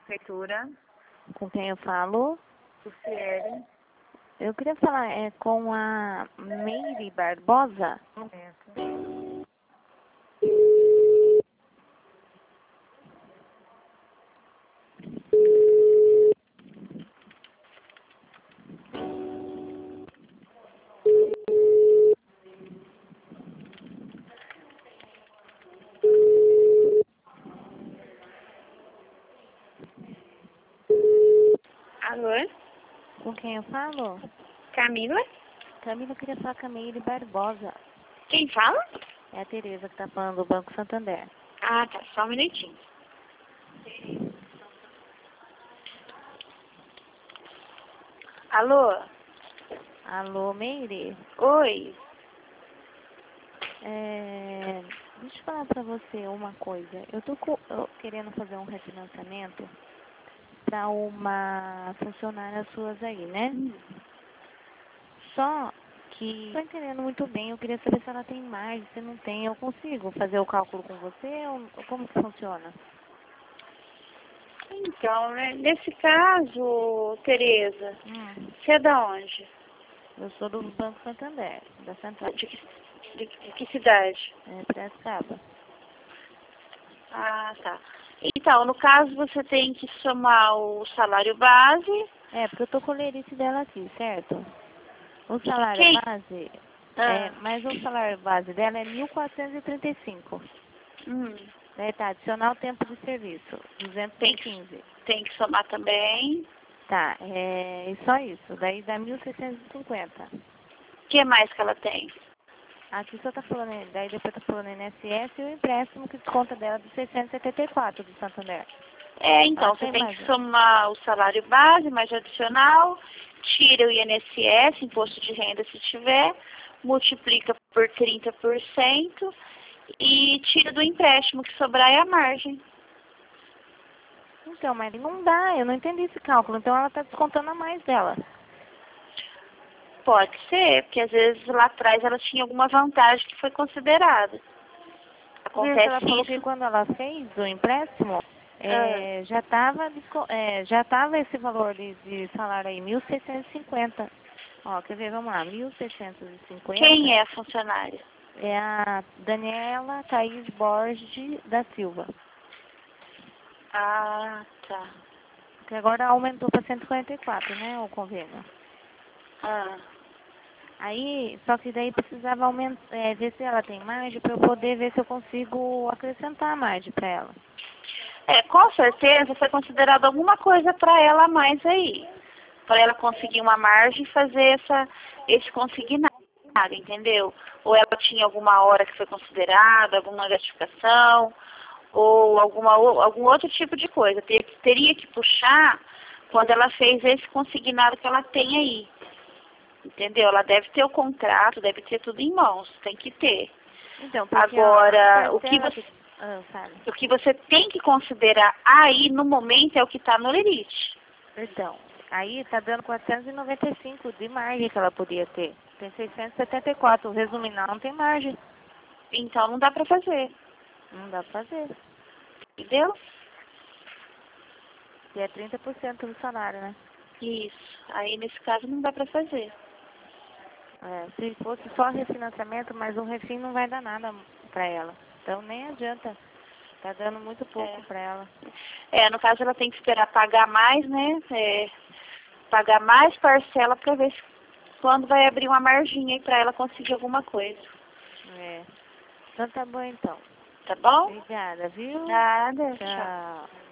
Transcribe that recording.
Prefeitura, Com quem eu falo? Luciele. Eu queria falar com a Meire Barbosa. Momento. Alô? Com quem eu falo? Camila? Camila, eu queria falar com a Meire Barbosa. Quem fala? É a Tereza que está falando do Banco Santander. Ah, tá. Só um minutinho. Alô? Alô, Meire? Oi? Deixa eu falar para você uma coisa. Eu tô querendo fazer um refinanciamento para uma funcionária suas aí, né? Só que não tô entendendo muito bem. Eu queria saber se ela tem margem, se não tem. Eu consigo fazer o cálculo com você ou como que funciona? Então, né, nesse caso, Tereza, você é da onde? Eu sou do Banco Santander, da Central. De que cidade? Piracicaba. Ah, tá. Então, no caso, você tem que somar o salário base. Porque eu tô com o lerite dela aqui, certo? O salário Quem? base, Ah. mas o salário base dela é 1.435. Daí tá, adicional tempo de serviço, 215. Tem que somar também. Tá, e só isso, daí dá 1.650. O que mais que ela tem? Aqui só tá falando, daí depois tá falando INSS e o empréstimo que desconta dela de 674 do Santander. Então, você tem que somar o salário base, mais adicional, tira o INSS, imposto de renda se tiver, multiplica por 30% e tira do empréstimo, que sobrar é a margem. Então, mas não dá, eu não entendi esse cálculo, então ela tá descontando a mais dela. Pode ser, porque às vezes lá atrás ela tinha alguma vantagem que foi considerada. Acontece ela falou isso. que quando ela fez o empréstimo, já tava esse valor de salário aí, 1.650. Ó, quer ver, vamos lá, 1.650. Quem é a funcionária? É a Daniela Thaís Borges da Silva. Ah, tá. Que agora aumentou para 144, né, o convênio. Aí, só que daí precisava ver se ela tem margem para eu poder ver se eu consigo acrescentar margem para ela. Com certeza foi considerado alguma coisa para ela a mais aí. Para ela conseguir uma margem e fazer esse consignado, entendeu? Ou ela tinha alguma hora que foi considerada, alguma gratificação, ou algum outro tipo de coisa. Teria que puxar quando ela fez esse consignado que ela tem aí. Entendeu? Ela deve ter o contrato, deve ter tudo em mãos, tem que ter. Então, porque agora, o que você tem que considerar aí no momento é o que está no lerite. Então, aí está dando 495 de margem que ela podia ter. Tem 674, resumindo, não tem margem. Então não dá para fazer. Não dá para fazer. Entendeu? Que é 30% do salário, né? Isso. Aí nesse caso não dá para fazer. Se fosse só refinanciamento, mas o refim não vai dar nada para ela. Então nem adianta. Tá dando muito pouco para ela. No caso ela tem que esperar pagar mais, né? Pagar mais parcela para ver quando vai abrir uma marginha aí para ela conseguir alguma coisa. Então tá bom então. Tá bom? Obrigada, viu? Nada. Tchau.